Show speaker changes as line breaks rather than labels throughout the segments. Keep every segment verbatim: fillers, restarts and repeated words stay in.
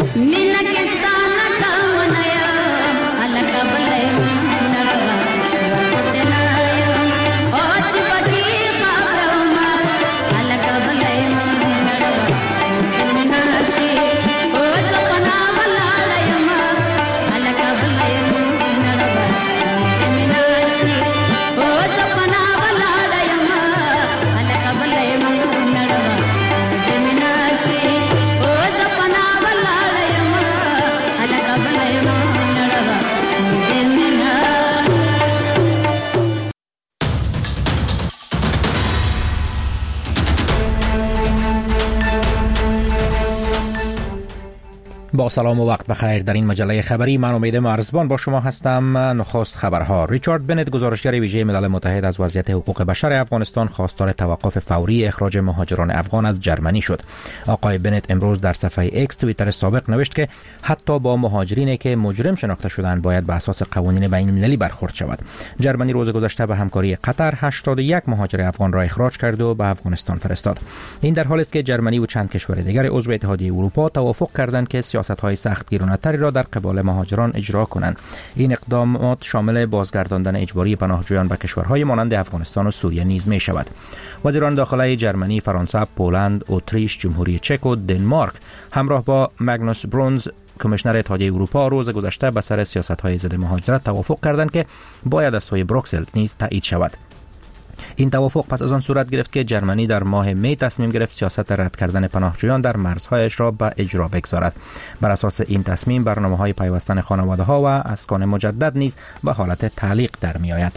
با سلام و وقت بخیر. در این مجله خبری من امید مرزبان با شما هستم. نخست خبرها. ریچارد بنت، گزارشگر ویژه ملل متحد از وضعیت حقوق بشر افغانستان، خواستار توقف فوری اخراج مهاجران افغان از جرمنی شد. آقای بنت امروز در صفحه ایکس توییتر سابق نوشت که حتی با مهاجرینی که مجرم شناخته شدند باید به اساس قوانین بین المللی برخورد شود. جرمنی روز گذشته به همکاری قطر هشتاد و یک مهاجر افغان را اخراج کرد و به افغانستان فرستاد. این در حالی است که جرمنی و چند کشور دیگر عضو اتحادیه اروپا توافق کردند که سیاست‌های سختگیرانه‌تری را در قبال مهاجران اجرا کنند. این اقدامات شامل بازگرداندن اجباری پناهجویان به کشورهای مانند افغانستان و سوریه نیز می شود. وزیران داخلی جرمنی، فرانسه، پولند، اتریش، جمهوری چک و دنمارک همراه با ماگنوس برونز، کمیشنر اتحادیه اروپا، روز گذشته به سر سیاست‌های ضد مهاجرت توافق کردند که باید از سوی بروکسل نیز تایید شود. این توافق پس از آن صورت گرفت که جرمنی در ماه می تصمیم گرفت سیاست رد کردن پناهجویان در مرزهایش را به اجرا بگذارد. بر اساس این تصمیم برنامه‌های پیوستن خانواده‌ها و اسکان مجدد نیز به حالت تعلیق در می‌آید.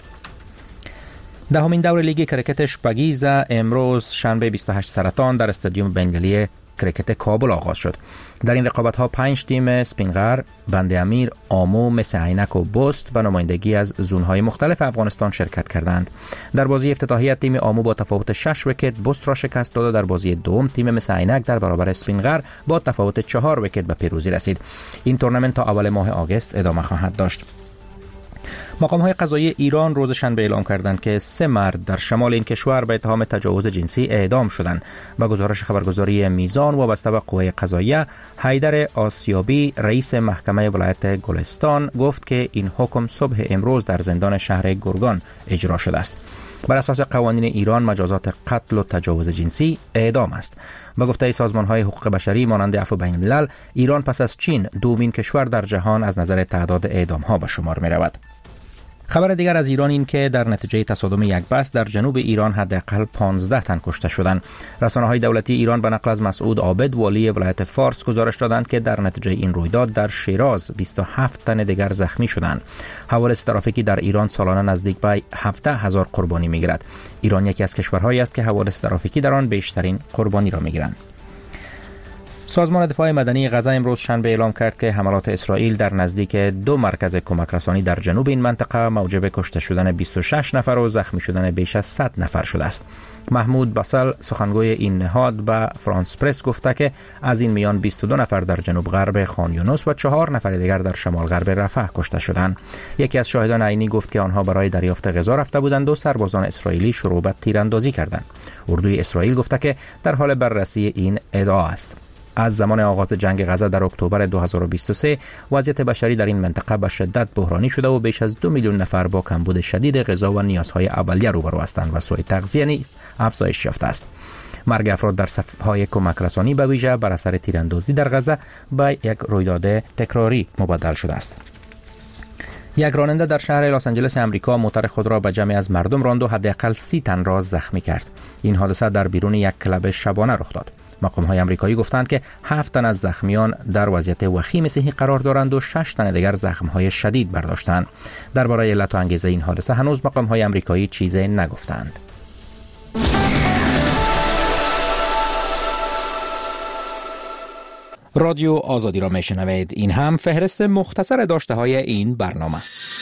دهمین دور لیگ کرکت شپگیزه امروز شنبه بیست و هشت سرطان در استادیوم بنگلی کرکت کابل آغاز شد. در این رقابت‌ها پنج تیم سپینغر، بند امیر، آمو، مس عینک و بست به نمایندگی از زون‌های مختلف افغانستان شرکت کردند. در بازی افتتاحیه تیم آمو با تفاوت شش ویکت بست را شکست داد و در بازی دوم تیم مس عینک در برابر سپینغر با تفاوت چهار ویکت به پیروزی رسید. این تورنمنت تا اول ماه آگوست ادامه خواهد داشت. مقام‌های قضایی ایران روز شنبه اعلام کردند که سه مرد در شمال این کشور به اتهام تجاوز جنسی اعدام شدند. با گزارش خبرگزاری میزان وابسته به قوه قضاییه، حیدر آسیابی، رئیس محکمه ولایت گلستان، گفت که این حکم صبح امروز در زندان شهر گرگان اجرا شده است. بر اساس قوانین ایران مجازات قتل و تجاوز جنسی اعدام است. با گفته سازمان‌های حقوق بشری مانند عفو بین الملل، ایران پس از چین دومین کشور در جهان از نظر تعداد اعدام‌ها به شمار می‌رود. خبر دیگر از ایران این که در نتیجه تصادم یک بس در جنوب ایران حداقل پانزده تن کشته شدند. رسانه‌های دولتی ایران به نقل از مسعود عابد، والی ولایت فارس، گزارش دادند که در نتیجه این رویداد در شیراز بیست و هفت تن دیگر زخمی شدند. حوادث ترافیکی در ایران سالانه نزدیک به هفده هزار قربانی می‌گیرد. ایران یکی از کشورهایی است که حوادث ترافیکی در آن بیشترین قربانی را می‌گیرند. سازمان دفاع مدنی غزه امروز شنبه اعلام کرد که حملات اسرائیل در نزدیک دو مرکز کمک رسانی در جنوب این منطقه موجب کشته شدن بیست و شش نفر و زخمی شدن بیش از صد نفر شده است. محمود بسل، سخنگوی این نهاد، به فرانس پرس گفته که از این میان بیست و دو نفر در جنوب غرب خان یونس و چهار نفر دیگر در شمال غرب رفح کشته شدند. یکی از شاهدان عینی گفت که آنها برای دریافت غذا رفته بودند و سربازان اسرائیلی شروع به تیراندازی کردند. اردوی اسرائیل گفته که در حال بررسی این ادعا است. از زمان آغاز جنگ غزه در اکتبر دو هزار و بیست و سه وضعیت بشری در این منطقه به شدت بحرانی شده و بیش از دو میلیون نفر با کمبود شدید غذا و نیازهای اولیه روبرو هستند و سوء تغذیه نیز افزایش یافته است. مرگ افراد در صف‌های کمک رسانی به ویژه بر اثر تیراندازی در غزه به یک رویداد تکراری مبدل شده است. یک راننده در شهر لس آنجلس امریکا موتور خود را به جمعی از مردم راند و حداقل سی تن را زخمی کرد. این حادثه در بیرون یک کلب شبانه رخ داد. مقام‌های آمریکایی گفتند که هفت تن از زخمیان در وضعیت وخیم صحی قرار دارند و شش تن دیگر زخم‌های شدید برداشتند. درباره علت و انگیزه این حادثه هنوز مقام‌های آمریکایی چیزی نگفتند. رادیو آزادی را میشنوید. این هم فهرست مختصر داشته‌های این برنامه.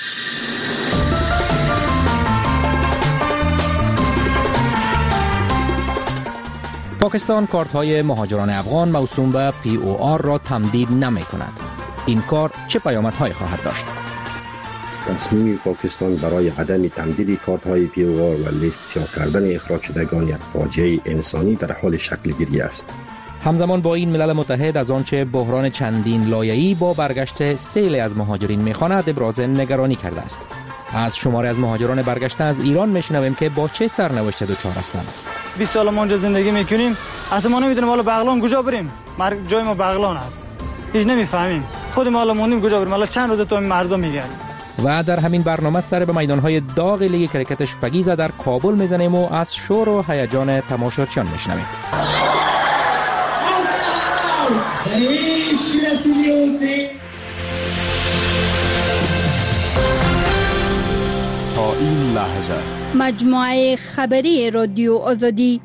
پاکستان کارت‌های مهاجران افغان موسوم به پی او آر را تمدید نمی‌کند. این کار چه پیامدهایی خواهد داشت؟
تصمیم پاکستان برای عدم تمدید کارت‌های پی او آر و لیست سیاه کردن اخراج شدگان یک فاجعه انسانی در حال شکل گیری است.
همزمان با این ملل متحد از آنچه بحران چندین لایه‌ای با برگشت سیل از مهاجرین می‌خواند ابراز نگرانی کرده است. از شماره از مهاجران برگشته از ایران میشنویم که با چه سرنوشت دچار هستند.
بیست سال ما اونجا زندگی میکنیم، اصلا ما نمیدونیم حالا بغلان کجا بریم. مرگ جای ما بغلان است. هیچ نمیفهمیم. خود ما حالا موندیم کجا بریم. حالا چند روز تو این مرزا میگردیم.
و در همین برنامه سر به میدان‌های داغ لیگ کرکت شپگیزه در کابل میزنیم و از شور و هیجان تماشاچیان میشنویم.
تا این لحظه
مجموعه خبری رادیو آزادی.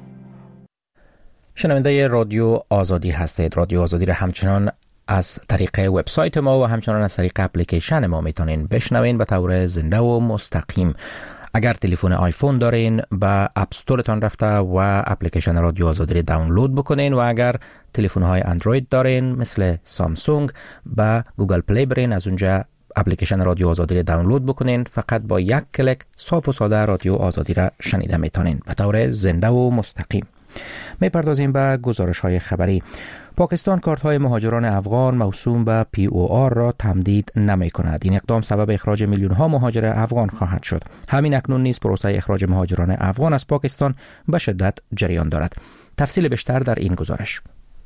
شنونده رادیو آزادی هستید. رادیو آزادی را همچنان از طریق وبسایت ما و همچنان از طریق اپلیکیشن ما میتونین بشنوین به طور زنده و مستقیم. اگر تلفن آیفون دارین به اپ استورتان رفته و اپلیکیشن رادیو آزادی را دانلود بکنین و اگر تلفن های اندروید دارین مثل سامسونگ به گوگل پلی برین، از اونجا اپلیکیشن رادیو آزادی را دانلود بکنین. فقط با یک کلیک صاف و ساده رادیو آزادی را شنیده میتونین به طور زنده و مستقیم. میپردازیم به گزارش های خبری. پاکستان کارت های مهاجران افغان موسوم به پی او آر را تمدید نمی کند. این اقدام سبب اخراج میلیون ها مهاجر افغان خواهد شد. همین اکنون نیز پروسه اخراج مهاجران افغان از پاکستان به شدت جریان دارد. تفصیل بیشتر در این گزارش.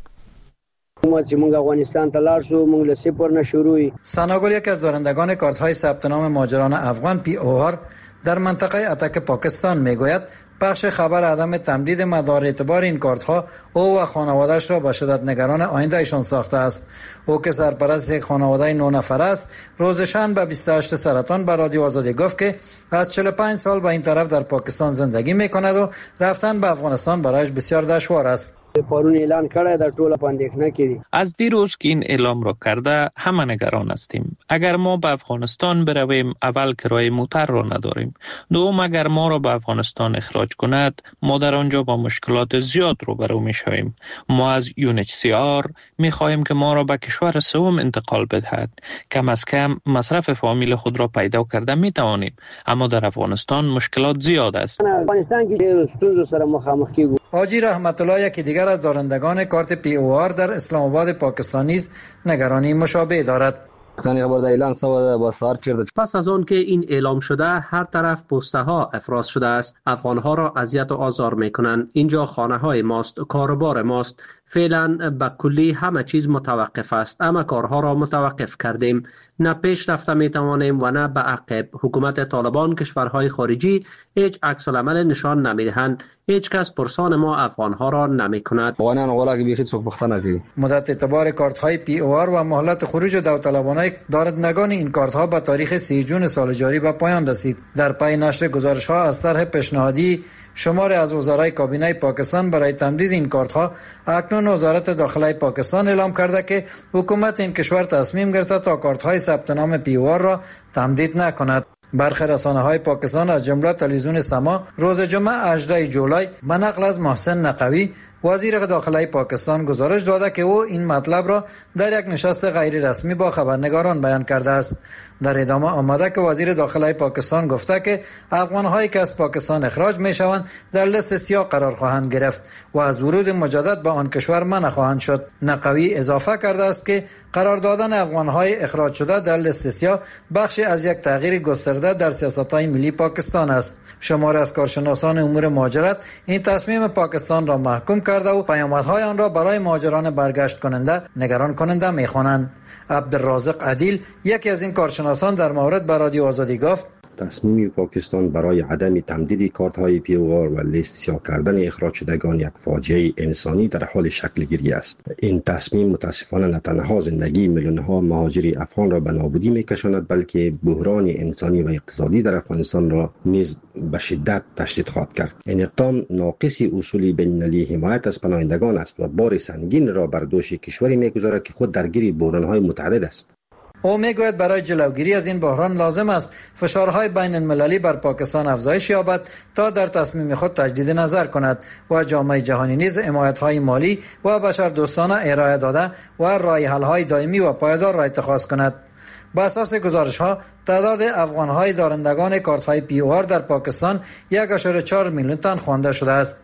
ما چې موږ افغانستان ته لاړ شو، موږ له صفر نه شروعی.
ثناگل یک از دارندگان کارت های ثبت نام مهاجران افغان پی او آر در منطقه اتک پاکستان میگوید پخش خبر عدم تمدید مدار اعتبار این کارت ها او و خانواده‌اش را به شدت نگران آینده ایشان ساخته است. او که سرپرست یک خانواده نه نفر است، روز شنبه بیست و هشتم سرطان به رادیو آزادی گفت که از چهل و پنج سال به این طرف در پاکستان زندگی میکند و رفتن به افغانستان برایش بسیار دشوار است.
پرون اعلان کړی در ټوله پاندېښنه کې.
از دیروز که این اعلام را کرده همه نگران هستیم. اگر ما به افغانستان برویم اول کرایه موتر را نداریم. دوم اگر ما را به افغانستان اخراج کند ما در آنجا با مشکلات زیاد روبرو میشویم. ما از یو ان اچ سی آر میخواهیم که ما را به کشور سوم انتقال بدهد. کم از کم مصرف فامیل خود را پیدا کرده میتوانیم، اما در افغانستان مشکلات زیاد است.
افغانستان کې ستونزو سره مخامخ کیږو.
حاجی رحمت الله یکی دیگر از دارندگان کارت پی او آر در اسلام آباد پاکستان نیز نگرانی مشابه دارد.
پس از آن که این اعلام شده هر طرف پسته ها افراز شده است. افغان ها را اذیت و آزار میکنند. اینجا خانه های ماست، کاروبار ماست. فعلا به کلی همه چیز متوقف است، اما کارها را متوقف کردیم. نه پیش رفته می توانیم و نه به عقب. حکومت طالبان کشورهای خارجی هیچ عکس العمل نشان نمی دهند. هیچ کس پرسان ما افغان ها را نمی کند.
مدت اعتبار کارت های پی او آر و مهلت خروج داوطلبانه دارندگان این کارت ها به تاریخ سی جون سال جاری به پایان رسید. در پی نشر گزارش ها از طرح پیشنهادی شمار از وزرای کابینه پاکستان برای تمدید این کارت ها، اکنون وزارت داخله پاکستان اعلام کرده که حکومت این کشور تصمیم گرفته تا کارت های ثبت نام پی او آر را تمدید نکند. برخی رسانه های پاکستان از جمله تلویزیون سما روز جمعه هجدهم جولای به نقل از محسن نقوی وزیر داخله پاکستان گزارش داده که او این مطلب را در یک نشست غیر رسمی با خبرنگاران بیان کرده است. در ادامه آمده که وزیر داخله پاکستان گفته که افغان‌هایی که از پاکستان اخراج می‌شوند در لیست سیاه قرار خواهند گرفت و از ورود مجدد به آن کشور منع خواهند شد. نقوی اضافه کرده است که قرار دادن افغان‌های اخراج شده در لیست سیاه بخشی از یک تغییر گسترده در سیاست‌های ملی پاکستان است. شماری از کارشناسان امور مهاجرت این تصمیم پاکستان را محکوم کرده و پیامدهای آن را برای مهاجران برگشت کننده نگران کننده می‌خوانند. عبدالرازق عدیل یکی از این کارشناسان در مورد به رادیو آزادی گفت
تصمیم پاکستان برای عدم تمدید کارت های پی او آر و لیست سیاه کردن اخراج شدگان یک فاجعه انسانی در حال شکل گیری است. این تصمیم متاسفانه نه تنها زندگی میلیون ها مهاجر افغان را به نابودی میکشاند، بلکه بحران انسانی و اقتصادی در افغانستان را نیز به شدت تشدید خواهد کرد. این اقدام ناقص اصول بین‌المللی حمایت از پناهندگان است و بار سنگین را بر دوش کشوری میگذارد که خود درگیر بحران های متعدد است.
او میگوید برای جلوگیری از این بحران لازم است فشارهای بین المللی بر پاکستان افزایش یابد تا در تصمیم خود تجدید نظر کند و جامعه جهانی نیز حمایت‌های مالی و بشردوستانه ارائه داده و راه حل‌های دائمی و پایدار را اتخاذ کند. بر اساس گزارش‌ها تعداد افغان‌های دارندگان کارت‌های پی او آر در پاکستان یک و چهار میلیون تن خوانده شده است.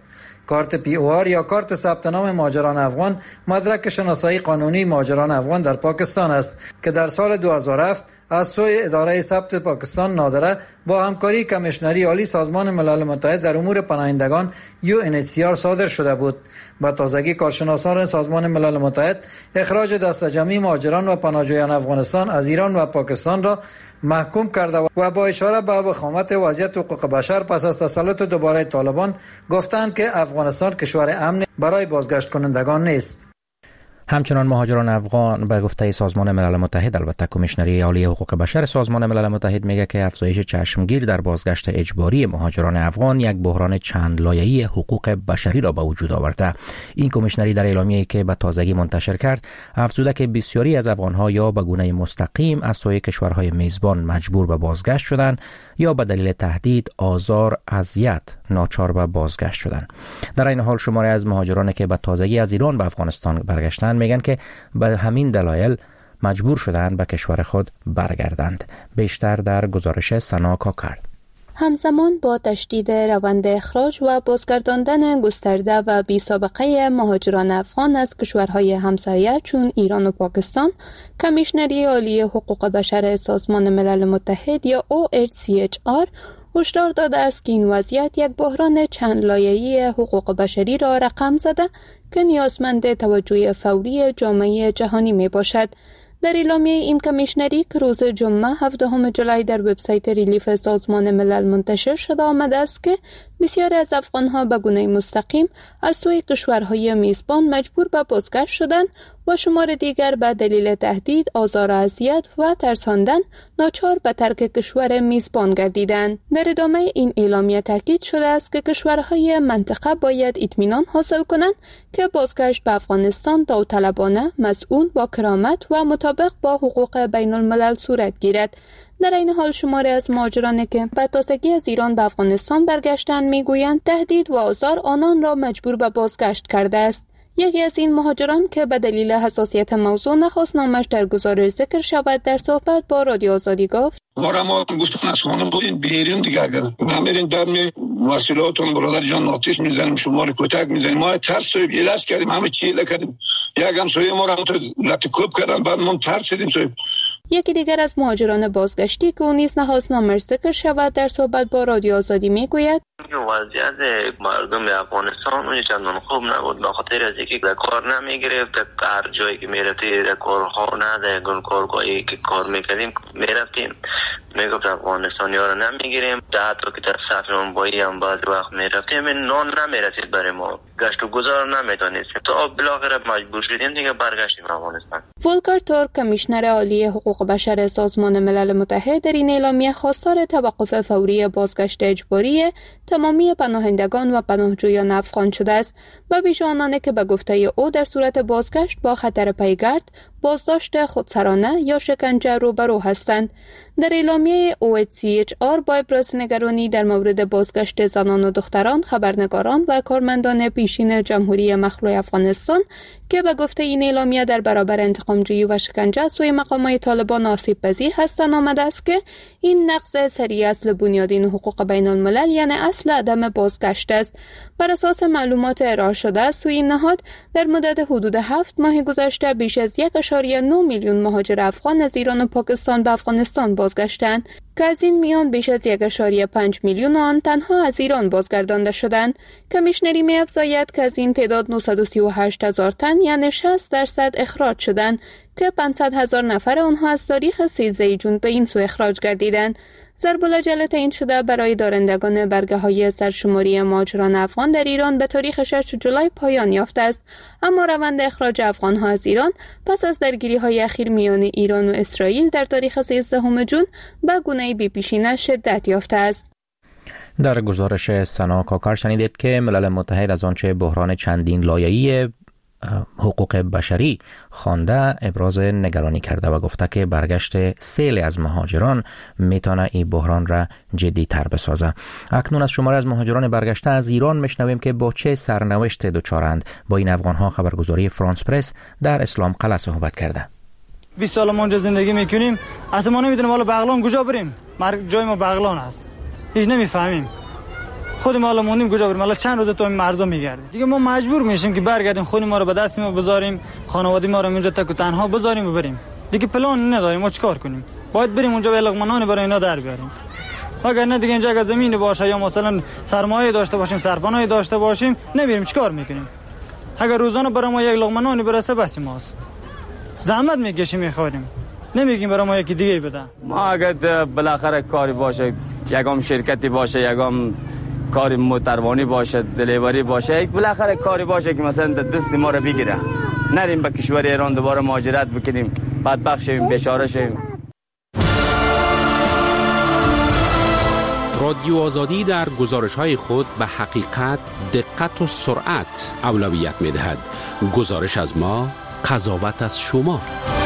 کارت پی او آر یا کارت ثبت نام مهاجران افغان مدرک شناسایی قانونی مهاجران افغان در پاکستان است که در سال دو هزار و هفت از سوی اداره ثبت پاکستان نادره با همکاری کمیشنری عالی سازمان ملل متحد در امور پناهندگان یو ان اچ سی آر صادر شده بود. با تازگی کارشناسان سازمان ملل متحد اخراج دسته جمعی مهاجران و پناهجویان افغانستان از ایران و پاکستان را محکوم کرده و با اشاره به وخامت وضعیت حقوق بشر پس از تسلط دوباره طالبان گفتند که افغانستان کشور امن برای بازگشت کنندگان نیست.
همچنان مهاجران افغان به گفته سازمان ملل متحد، البته کمیشنری عالی حقوق بشر سازمان ملل متحد میگه که افزایش چشمگیر در بازگشت اجباری مهاجران افغان یک بحران چند لایه‌ای حقوق بشری را به وجود آورده. این کمیشنری در اعلامیه‌ای که به تازگی منتشر کرد افزوده که بسیاری از افغان‌ها یا به گونه مستقیم از سوی کشورهای میزبان مجبور به بازگشت شدند یا به دلیل تهدید، آزار، اذیت ناچار به بازگشت شدند. در این حال شماری از مهاجرانی که به تازگی از ایران به افغانستان برگشتند میگن که به همین دلایل مجبور شدند به کشور خود برگردند. بیشتر در گزارش سنا کاکر.
همزمان با تشدید روند اخراج و بازگرداندن گسترده و بی سابقه مهاجران افغان از کشورهای همسایه چون ایران و پاکستان، کمیشنری عالی حقوق بشر سازمان ملل متحد یا او اچ سی اچ آر هشدار داده است که این وضعیت یک بحران چند لایه‌ای حقوق بشری را رقم زده که نیازمند توجه فوری جامعه جهانی می باشد. در اعلامیه این کمیشنری که روز جمعه هفدهم جولای در وبسایت ریلیف سازمان ملل منتشر شده آمده است که بسیاری از افغان‌ها به گونه مستقیم از سوی کشورهای میزبان مجبور به بازگشت شدند و شمار دیگر به دلیل تهدید، آزار و اذیت و ترساندن ناچار به ترک کشور میزبان گردیدند. در ادامه این اعلامیه تاکید شده است که کشورهای منطقه باید اطمینان حاصل کنند که بازگشت به افغانستان داوطلبانه، مسئول، با کرامت و مطابق با حقوق بین الملل صورت گیرد. در این حال شماری از مهاجرانی که به تازگی از ایران به افغانستان برگشتند میگویند تهدید و آزار آنان را مجبور به بازگشت کرده است. یکی از این مهاجران که به دلیل حساسیت موضوع نخواست نامش در گزارش ذکر شود در صحبت با رادیو آزادی گفت:
بارا ما گفتن از خانه بودین بیرون دیگه، اگر نمیرین در می وسیلاتون برادر جان آتش میزنیم، شما رو کتک میزنیم. ما ترس و بیلاس کردیم، همه چیله کردیم، یک هم سوی ما را لطکوب کردن، بعد ما ترسیدیم. سوی
یکی دیگر از مهاجران بازگشتی که اون نیز نخواست نامش ذکر شود در صحبت با رادیو آزادی میگوید:
وضعیت مردم افغانستان اون چندان خوب نبود، به خاطر از اینکه کار نمیگرفت. هر جایی که میرفتی در کارخانه در کارگاهی که کار میکردیم میرفتیم، میگفت افغانستانی ها رو نمیگیریم. ده تا که در صف نانوایی هم بعض وقت میرفتیم نان نمیرسید برای ما، گشت و گذار نمیتونستیم، تا بالاخره مجبور شدیم دیگه برگشتیم افغانستان.
ولکر تورک کمیشنر عالی حقوق بشر سازمان ملل متحد در این اعلامیه خواستار توقف فوری بازگشت اجباری تمامی پناهندگان و پناهجویان افغان شده است و ویژه آنانی که به گفته او در صورت بازگشت با خطر پیگرد، بازداشت خودسرانه یا شکنجه روبرو هستند. در اعلامیه او اچ سی اچ آر با ابراز نگرانی در مورد بازگشت زنان و دختران، خبرنگاران و کارمندان پیشین جمهوری مخلوع افغانستان که به گفته این اعلامیه در برابر انتقامجویی و شکنجه سوی مقامات طالبان آسیب پذیر هستند آمده است که این نقض سریع اصل بنیادین حقوق بین الملل یعنی اصل عدم بازگشت است. بر اساس معلومات ارائه شده سوی این نهاد در مدت حدود هفت ماه گذشته بیش از یک و نه میلیون مهاجر افغان از ایران و پاکستان به افغانستان بازگشتند که از این میان بیش از یک و پنج میلیون آن تنها از ایران بازگردانده شدند. کمیشنری می‌افزاید که از این تعداد نهصد و سی و هشت هزار تن یعنی شصت درصد اخراج شدند که پانصد هزار نفر آنها از تاریخ سیزده جون به این سو اخراج گردیدند. ضرب العجله تعیین شده برای دارندگان برگه های سرشماری مهاجران افغان در ایران به تاریخ شش جولای پایان یافته است، اما روند اخراج افغان ها از ایران پس از درگیری های اخیر میان ایران و اسرائیل در تاریخ سیزدهم جون به گونه بی پیشینه شدت یافته است.
در گزارش سنا کاکر شنیدید که ملل متحد از آنچه بحران چندین لایه‌ای حقوق بشری خوانده ابراز نگرانی کرده و گفته که برگشت سیل از مهاجران میتونه این بحران را جدی تر بسازه. اکنون از شماره از مهاجران برگشته از ایران میشنویم که با چه سرنوشت دچارند. با این افغان ها خبرگزاری فرانس پرس در اسلام قلعه صحبت کرده.
بیست سال ما اونجا زندگی میکنیم، اصلا ما نمیدونیم حالا بغلان کجا بریم. مرگ جای ما بغلان است، هیچ نمیفهمیم. خود ما الان موندیم کجا بریم؟ الان چند روز تو این مرزا میگردیم دیگه. ما مجبور میشیم که برگردیم خون ما رو به دست ما بذاریم، خانواده ما رو اونجا تک و تنها بذاریم و بریم دیگه. پلان نداریم ما چیکار کنیم؟ باید بریم اونجا به لقمانان برای اینا در بیاریم. اگر نه دیگه اینجا اگه زمین باشه یا مثلا سرمایه داشته باشیم، سرپناهی داشته باشیم، نمیریم چیکار میکنیم؟ اگر روزانه برای ما یک لقمه نانی برسه بس ماست. زحمت میکشیم میخوریم، نمیگیم برای ما یکی دیگه بده.
ما اگر بالاخره کاری باشه، یگام شرکتی باشه، یگام کاری موتروانی باشه، دلیوری باشه، یک بالاخره کاری باشه که مثلا دست ما رو بگیره، نریم به کشور ایران دوباره مهاجرت بکنیم، بدبخت شویم، بیچاره شویم.
رادیو آزادی در گزارش‌های خود به حقیقت، دقت و سرعت اولویت می‌دهد. گزارش از ما، قضاوت از شما.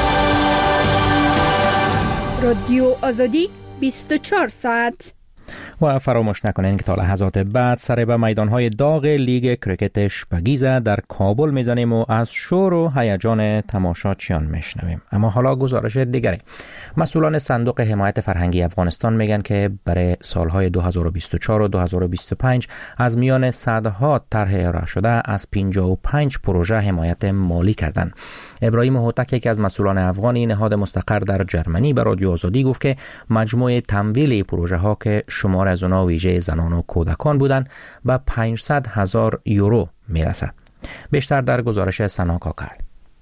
رادیو آزادی بیست و چهار ساعت.
و فراموش نکنین که تا لحظات بعد سر به میدانهای داغ لیگ کرکت شپگیزه در کابل میزنیم و از شور و هیجان تماشاچیان میشنویم. اما حالا گزارش دیگری. مسئولان صندوق حمایت فرهنگی افغانستان میگن که برای سالهای دو هزار و بیست و چهار و دو هزار و بیست و پنج از میان صدها طرح ارائه شده از پنجاه و پنج پروژه حمایت مالی کردند. ابراهیم هوتک، یکی از مسئولان افغانی نهاد مستقر در جرمنی، به رادیو آزادی گفت که مجموع تمویل پروژه ها که شمار از اونها ویژه زنان و کودکان بودند به پانصد هزار یورو میرسد. بیشتر در گزارش سنا کاکر.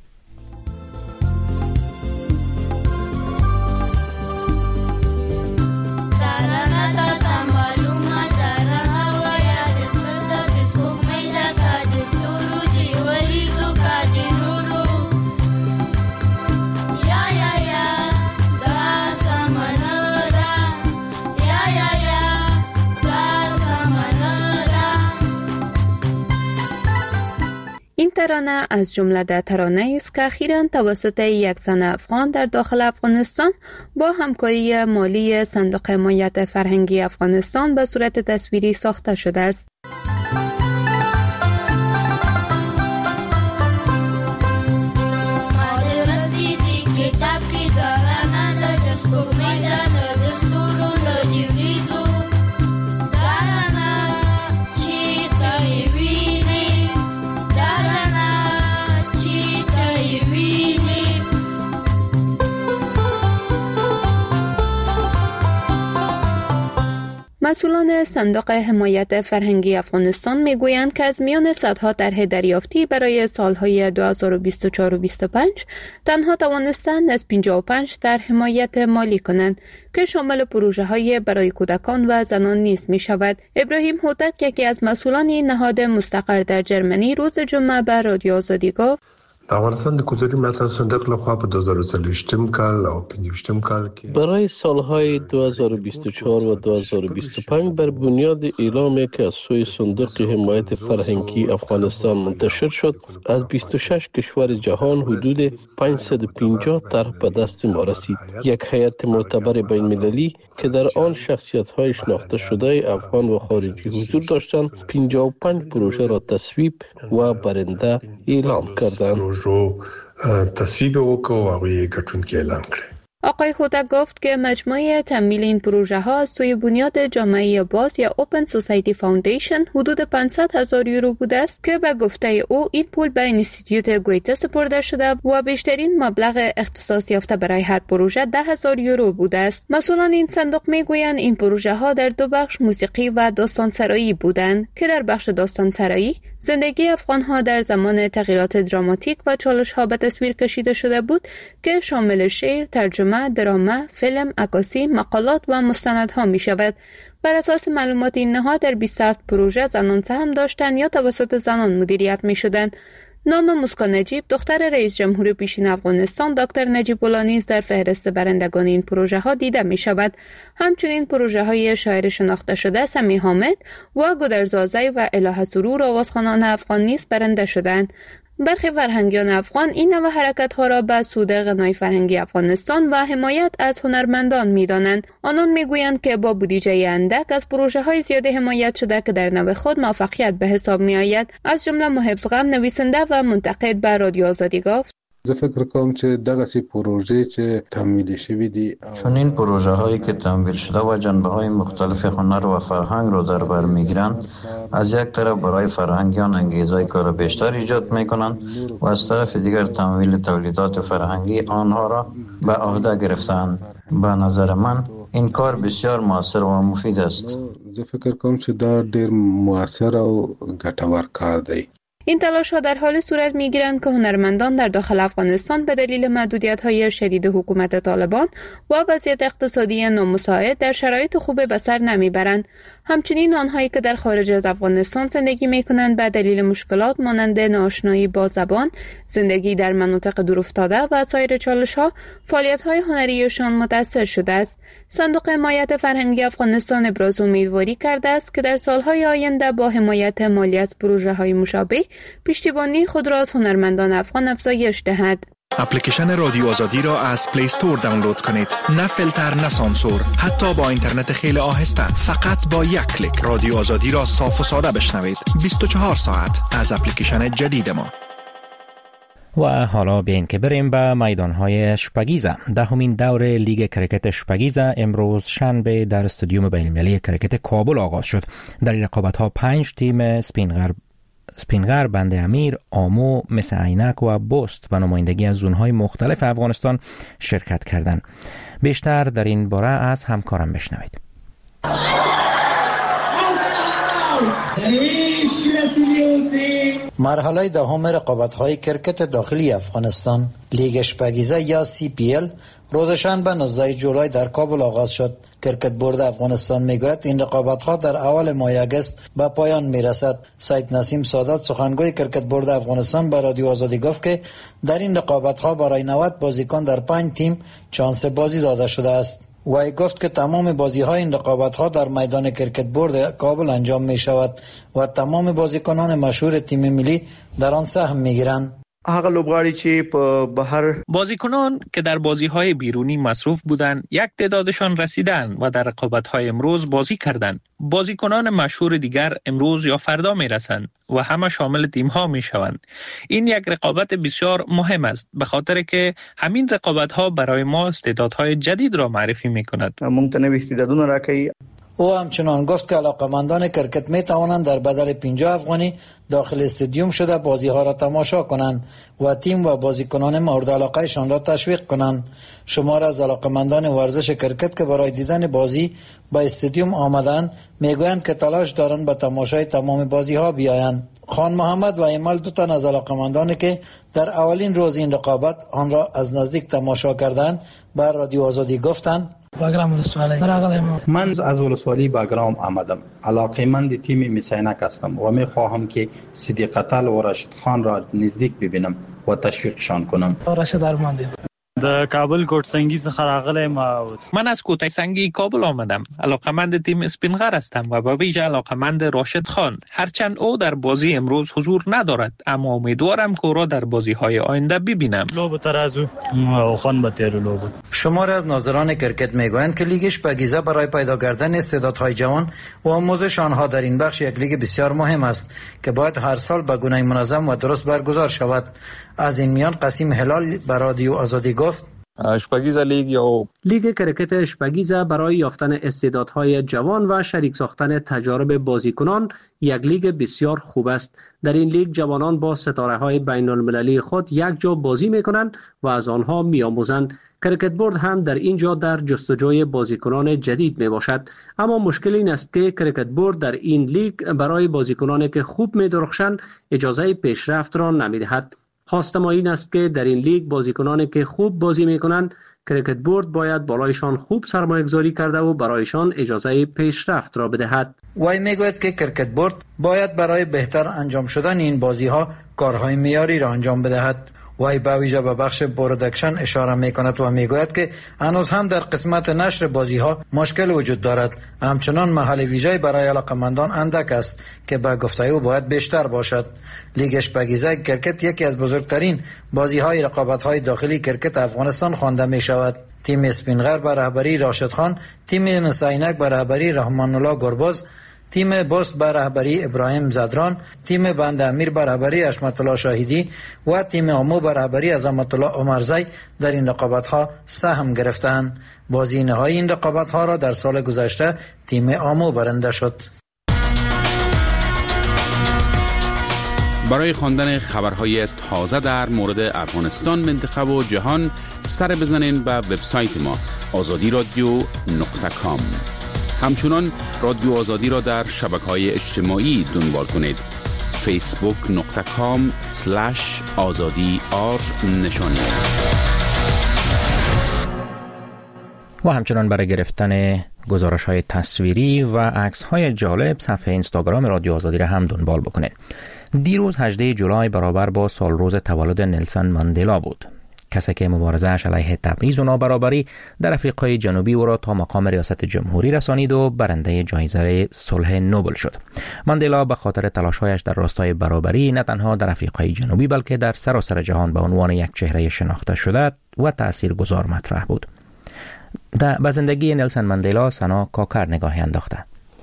این ترانه از جمله در ترانه است که اخیراً توسط یک زن افغان در داخل افغانستان با همکاری مالی صندوق حمایت فرهنگی افغانستان به صورت تصویری ساخته شده است. مسئولان صندوق حمایت فرهنگی افغانستان میگویند که از میان صدها طرح دریافتی برای سالهای دو هزار و بیست و چهار و بیست و پنج تنها توانستند از پنجاه و پنج طرح حمایت مالی کنند که شامل پروژه های برای کودکان و زنان نیز می شود. ابراهیم هوتک، یکی از مسئولان نهاد مستقر در جرمنی، روز جمعه به رادیو آزادی گفت
افغانستان د کلتوري ملاتړ صندوق لخوا په دو هزار و څلوېښتم کال او پنځویشتم کال کې
برای سالهای دو هزار و بیست و چهار و دو هزار و بیست و پنج بر بنیاد اعلامی که از سوی صندوق حمایت فرهنگی افغانستان منتشر شد، از بیست و شش کشور جهان حدود پانصد و پنجاه طرح به دست ما رسید. یک هیئت معتبر بین المللی که در آن شخصیت‌های شناخته شده افغان و خارجی حضور داشتند، پنجاه و پنج پروژه را تصویب و برنده اعلام کردند.
رو تصویب وکړو او یې ګټونکي اعلان کړ.
آقای هوتک گفت که مجموعه تمویل این پروژه ها از سوی بنیاد جامعه باز یا اوپن سوسایتی فاوندیشن حدود پانصد هزار یورو بوده است که به گفته او این پول به اینستیتوت گویته سپرده شده و بیشترین مبلغ اختصاص یافته برای هر پروژه ده هزار یورو بوده است. مسئولان این صندوق میگویند این پروژه ها در دو بخش موسیقی و داستان سرایی بودند که در بخش داستان سرایی زندگی افغان ها در زمان تغییرات دراماتیک و چالش ها به تصویر کشیده شده بود که شامل شعر، ترجمه، درامه، فیلم، عکاسی، مقالات و مستندها می شود. بر اساس معلومات این نهاد در بیست و هفت پروژه زنان سهم داشتند یا توسط زنان مدیریت می شدند. نام مسکان نجیب، دختر رئیس جمهور پیشین افغانستان دکتر نجیب الله نیز در فهرست برندگان این پروژه ها دیده می شود. همچنین پروژه های شاعر شناخته شده سمی حامد و گودرزازی و الهه سرور آوازخوانان افغان نیز برنده شدند. برخی فرهنگیان افغان این نوع حرکت‌ها را به سود غنای فرهنگی افغانستان و حمایت از هنرمندان می‌دانند. آنان می‌گویند که با بودجه اندک از پروژه‌های زیاده حمایت شده که در نوع خود موفقیت به حساب می‌آید. از جمله محب زغم، نویسنده و منتقد، به رادیو آزادی گفت:
زه فکر کوم چې دغه سی پروژه چې تمویل شوی دي
چون این پروژه هایی که تمویل شده و جنبه های مختلف هنر و فرهنگ رو در بر میگیرند، از یک طرف برای فرهنگیان انگیزه کار بیشتر ایجاد میکنند و از طرف دیگر تمویل تولیدات فرهنگی آنها را به عهده گرفتند. به نظر من این کار بسیار موثر و مفید است.
زه فکر کوم چې دا ډیر موثر او ګټور کار دی.
این تلاش ها در حال صورت می گیرند که هنرمندان در داخل افغانستان به دلیل محدودیت های شدید حکومت طالبان و وضعیت اقتصادی نامساعد در شرایط خوب به سر نمی برند. همچنین آنهایی که در خارج از افغانستان زندگی می کنند به دلیل مشکلات مانند ناآشنایی با زبان، زندگی در مناطق دورافتاده و سایر چالش ها، فعالیت های هنریشان متاثر شده است. صندوق حمایت فرهنگی افغانستان ابراز امیدواری کرده است که در سالهای آینده با حمایت مالی از پروژه های مشابه پشتیبانی خود را از هنرمندان افغان افزایش دهد.
اپلیکیشن رادیو آزادی را از پلی استور دانلود کنید. نه فیلتر نه سانسور، حتی با اینترنت خیلی آهسته. فقط با یک کلیک رادیو آزادی را صاف و ساده بشنوید. بیست و چهار ساعت از اپلیکیشن جدید ما.
و حالا بیاین که بریم به میدانهای شپگیزه. دهمین دور لیگ کرکت شپگیزه امروز شنبه در استادیوم بین‌المللی کرکت کابل آغاز شد. در این رقابت‌ها پنج تیم سپینغر سپینغر، بند امیر، آمو، مس عینک و بست به نمایندگی از زونهای مختلف افغانستان شرکت کردند. بیشتر در این باره از همکارم بشنوید.
مرحله دهم رقابت‌های کرکت داخلی افغانستان لیگ شپگیزه یا سی پی ال روز شنبه نوزده جولای در کابل آغاز شد. کرکت بورد افغانستان میگوید این رقابت‌ها در اول ماه آگوست به پایان میرسد. سید نسیم سادات سخنگوی کرکت بورد افغانستان به رادیو آزادی گفت که در این رقابت‌ها برای نود بازیکن در پنج تیم چانس بازی داده شده است. وی گفت که تمام بازی‌های این رقابت‌ها در میدان کرکت بورد کابل انجام می‌شود و تمام بازیکنان مشهور تیم ملی در آن سهم می‌گیرند.
هغه لوبغاړي چې په بهر
بازیکنان که در بازی‌های بیرونی مصروف بودند یک تعدادشان رسیدند و در رقابت‌های امروز بازی کردند. بازیکنان مشهور دیگر امروز یا فردا می‌رسند و همه شامل تیم‌ها می‌شوند. این یک رقابت بسیار مهم است به خاطر که همین رقابت‌ها برای ما استعدادهای جدید را معرفی می‌کند.
مونږ ته نوې استعدادونه راکوي.
او همچنان گفت که علاقمندان کرکت می توانند در بدل پنجاه افغانی داخل استادیوم شده بازی ها را تماشا کنند و تیم و بازیکنان مورد علاقه شان را تشویق کنند. شمار از علاقمندان ورزش کرکت که برای دیدن بازی به استادیوم آمدند میگویند که تلاش دارند به تماشای تمام بازی ها بیایند. خان محمد و ایمال دو تن از علاقمندانی که در اولین روز این رقابت آن را از نزدیک تماشا کردند بر رادیو آزادی گفتند
باگرام ولسوالی
من از ولسوالی باگرام آمدم. علاقه‌مند تیم میسینک هستم و میخواهم که صدیق قتل و راشد خان را نزدیک ببینم و تشویقشان کنم.
راشد ارمان دید.
د کابل کوټ سنگی څخه راغلی ما.
من از کوټه سنگی کابل آمدم. علاقمند تیم اسپینغر هستم و به ویژه علاقمند راشد خان. هرچند او در بازی امروز حضور ندارد اما امیدوارم که او را در بازی‌های آینده ببینم.
لوب ترازو او خان به تیر لوب.
شمار از ناظران کرکت میگویند که لیگ شپگیزه برای پیدا کردن استعدادهای جوان و آموزش آنها در این بخش یک لیگ بسیار مهم است که باید هر سال به گونه منظم و درست برگزار شود. از این میان قسیم هلال به رادیو آزادی گفت
شپگیزه لیگ یا
لیگ کرکت شپگیزه برای یافتن استعدادهای جوان و شریک ساختن تجارب بازیکنان یک لیگ بسیار خوب است. در این لیگ جوانان با ستاره‌های بین‌المللی خود یک جا بازی می‌کنند و از آنها می‌آموزند. کرکت بورد هم در اینجا در جستجوی بازیکنان جدید میباشد، اما مشکل این است که کرکت بورد در این لیگ برای بازیکنانی که خوب می‌درخشند اجازه پیشرفت را نمی‌دهد. خواست ما این است که در این لیگ بازیکنانی که خوب بازی میکنند کرکت بورد باید بالایشان خوب سرمایه‌گذاری کرده و برایشان اجازه پیشرفت را بدهد.
وی میگوید که کرکت بورد باید برای بهتر انجام شدن این بازی‌ها کارهای معیاری را انجام بدهد. وی با ویژه به بخش پروداکشن اشاره میکند و میگوید که هنوز هم در قسمت نشر بازی‌ها مشکل وجود دارد. همچنان محل ویژه‌ای برای علاقه‌مندان اندک است که به گفته او باید بیشتر باشد. لیگ شپگیزه کرکت یکی از بزرگترین بازی‌های رقابت‌های داخلی کرکت افغانستان خوانده می‌شود. تیم اسپینغر به رهبری راشد خان، تیم مساینک به رهبری رحمان الله گرباز، تیم بوست به رهبری ابراهیم زدران، تیم بند امیر به رهبری حشمت الله شاهدی و تیم آمو به رهبری عظمت الله عمرزی در این رقابت‌ها سهم گرفتند. بازی نهایی این رقابت‌ها را در سال گذشته تیم آمو برنده شد.
برای خواندن خبرهای تازه در مورد افغانستان، منطقه و جهان سر بزنین به وبسایت ما آزادی رادیو نقطه کام. همچنان رادیو آزادی را در شبکه‌های اجتماعی دنبال کنید. فیسبوک نقطه کام سلش آزادی آر نشانی است.
و همچنان برای گرفتن گزارش‌های تصویری و عکس‌های جالب صفحه اینستاگرام رادیو آزادی را هم دنبال بکنید. دیروز هجدهم جولای برابر با سالروز تولد نلسون ماندلا بود. کسی که مبارزه‌اش علیه تبعیض و نابرابری در آفریقای جنوبی او را تا مقام ریاست جمهوری رسانید و برنده جایزه صلح نوبل شد. ماندلا به خاطر تلاش‌هایش در راستای برابری نه تنها در آفریقای جنوبی بلکه در سراسر جهان به عنوان یک چهره شناخته شده و تاثیرگذار مطرح بود. در زندگی نلسون ماندلا سنا کاکر نگاهی انداخته.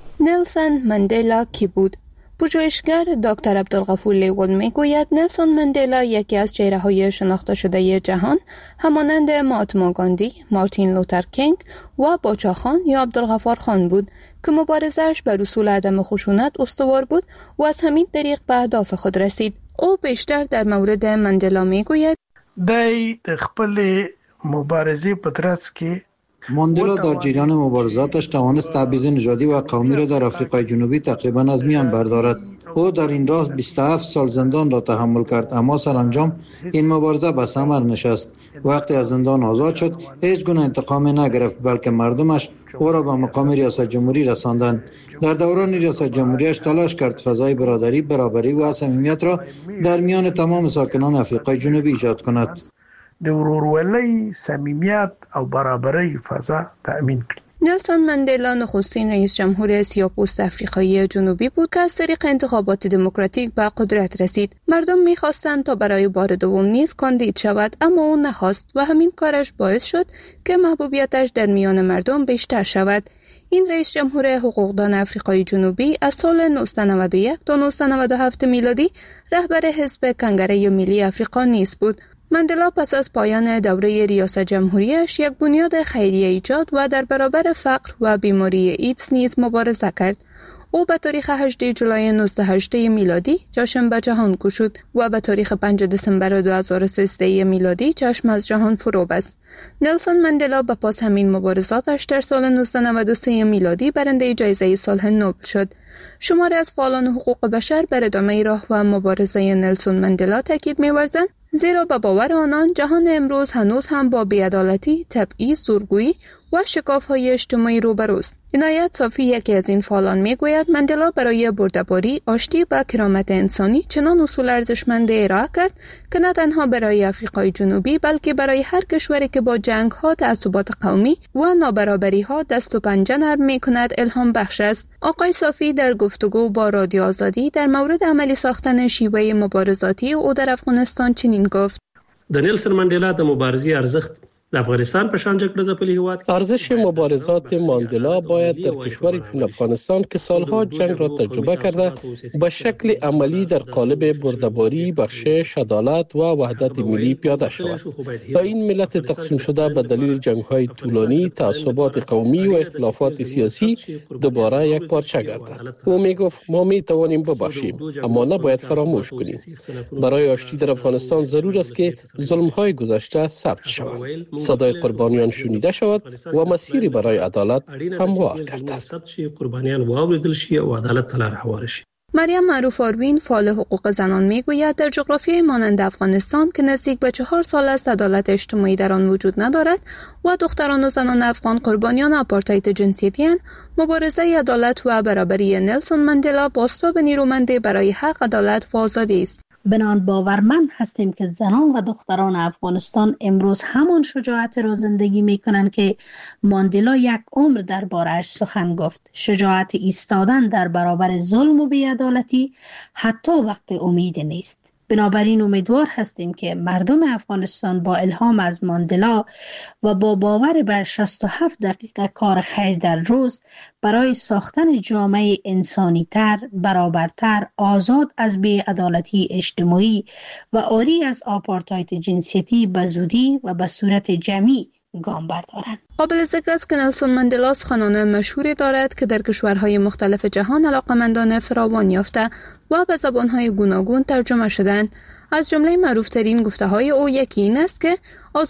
نلسون ماندلا کی بود؟ پژوهشگر دکتر عبدالغفور لیوان میگوید نلسون ماندلا یکی از چهره‌های شناخته شده جهان همانند مهاتما گاندی، مارتین لوتر کینگ و باچا خان یا عبدالغفار خان بود که مبارزه‌اش بر اصول عدم خشونت استوار بود و از همین طریق به اهداف خود رسید. او بیشتر در مورد ماندلا میگوید
دای خپل مبارزه په ترڅ کې
ماندلا در جریان مبارزاتش توانست تبعیض نژادی و قومی را در آفریقای جنوبی تقریبا از میان بردارد. او در این راه بیست و هفت سال زندان را تحمل کرد، اما سرانجام این مبارزه به ثمر نشست. وقتی از زندان آزاد شد هیچ گونه انتقام نگرفت، بلکه مردمش او را به مقام ریاست جمهوری رساندند. در دوران ریاست جمهوریش تلاش کرد فضای برادری، برابری و صمیمیت را در میان تمام ساکنان آفریقای جنوبی ایجاد کند.
د ورورولۍ، صمیمیت او برابری فضا تأمین کړي.
نلسون ماندلا نخستین رئیس جمهور سیاه‌پوست آفریقایی جنوبی بود که از طریق انتخابات دموکراتیک به قدرت رسید. مردم می‌خواستند تا برای بار دوم نیز کاندید شود، اما او نخواست و همین کارش باعث شد که محبوبیتش در میان مردم بیشتر شود. این رئیس جمهور حقوقدان آفریقای جنوبی از سال نوزده نود و یک تا نوزده نود و هفت میلادی رهبر حزب کنگره ملی آفریقا نیز بود. ماندلا پس از پایان دوره ریاست جمهوریش یک بنیاد خیریه ایجاد و در برابر فقر و بیماری ایدز نیز مبارزه کرد. او به تاریخ هجدهم جولای نوزده هجده میلادی جشن به جهان گشود و به تاریخ پنجم دسامبر دو هزار و سیزده میلادی چشم از جهان فرو بست. نلسون ماندلا به پاس همین مبارزاتش در سال نوزده نود و سه میلادی برنده جایزه صلح نوبل شد. شماری از فعالان حقوق بشر بر ادامه راه و مبارزه نلسون ماندلا تاکید می‌ورزند، زیرا به باور آنان جهان امروز هنوز هم با بی‌عدالتی، تبعیض، زورگویی و شکاف‌های اجتماعی روبروست. عنایت صافی یکی از این فعالان میگوید ماندلا برای برده‌باری، آشتی و کرامت انسانی چنان اصول ارزشمند ارائه کرد که نه تنها برای آفریقای جنوبی بلکه برای هر کشوری که با جنگ‌ها، تعصبات قومی و نابرابری‌ها دست و پنجه نرم می‌کند الهام بخش است. آقای صافی در گفتگو با رادیو آزادی در مورد عملی ساختن شیوه مبارزاتی او در افغانستان چنین گفت:
د نلسون ماندلا د مبارزې ارزښت د افغانستان په شان جګړه ځپلي هیواد
ارزش مبارزات ماندلا باید در کشوری چون افغانستان که سالها جنگ را تجربه کرده به شکل عملی در قالب برده‌باری، بخشش، عدالت و وحدت ملی پیاده شود تا این ملت تقسیم شده به دلیل جنگ‌های طولانی، تعصبات قومی و اختلافات سیاسی دوباره یک پارچه گردد. او میگفت ما می توانیم ببخشیم اما نباید فراموش کنیم. برای آشتی در افغانستان ضرور است که ظلم‌های گذشته ثبت شود، صدای قربانیان شنیده شود و مسیری برای عدالت هموار گردد.
مریم معروف آروین فعال حقوق زنان میگوید در جغرافیای مانند افغانستان که نزدیک به چهار سال است عدالت اجتماعی در آن وجود ندارد و دختران و زنان افغان قربانیان آپارتاید جنسیتی‌اند، مبارزه عدالت و برابری نلسون ماندلا بازتاب نیرومندی برای حق، عدالت و آزادی است.
بنان باورمند هستیم که زنان و دختران افغانستان امروز همان شجاعت را زندگی می کنند که ماندلا یک عمر درباره‌اش سخن گفت. شجاعت ایستادن در برابر ظلم و بی‌عدالتی حتی وقت امید نیست. بنابراین امیدوار هستیم که مردم افغانستان با الهام از ماندلا و با باور بر شصت و هفت دقیقه کار خیر در روز برای ساختن جامعه انسانی تر، برابرتر، آزاد از بی‌عدالتی اجتماعی و عاری از آپارتاید جنسیتی به زودی و به صورت جمعی گام بردارند.
قابل ذکر است که نلسون ماندلا سخنان مشهوری دارد که در کشورهای مختلف جهان علاقمندان فراوان یافته و به زبانهای گوناگون ترجمه شدند. از جمله معروفترین گفته های او یکی این است که